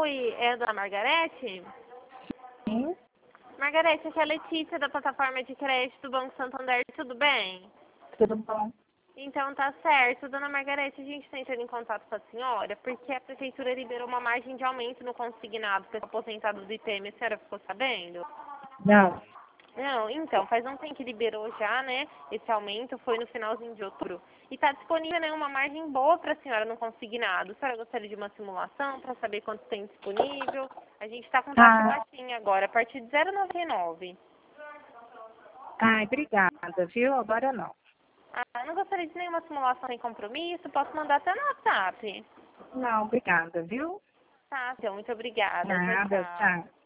Oi, é a dona Margarete? Sim, Margarete, aqui é a Letícia da plataforma de crédito do Banco Santander, tudo bem? tudo bom? Então tá certo. Dona Margarete, a gente está entrando em contato com a senhora porque a prefeitura liberou uma margem de aumento no consignado para aposentado do IPM. A senhora ficou sabendo? Não, Não, então, faz um tempo que liberou já, né? Esse aumento foi no finalzinho de outubro. E está disponível, né, uma margem boa para a senhora no consignado. A senhora gostaria de uma simulação para saber quanto tem disponível? A gente está com taxa baixinha agora, a partir de 0,99. ai, obrigada, viu? Agora não. Ah, não gostaria de nenhuma simulação sem compromisso? Posso mandar até no WhatsApp. Não, obrigada, viu? Tá, então, muito obrigada. Tchau, Nada, tchau. tchau.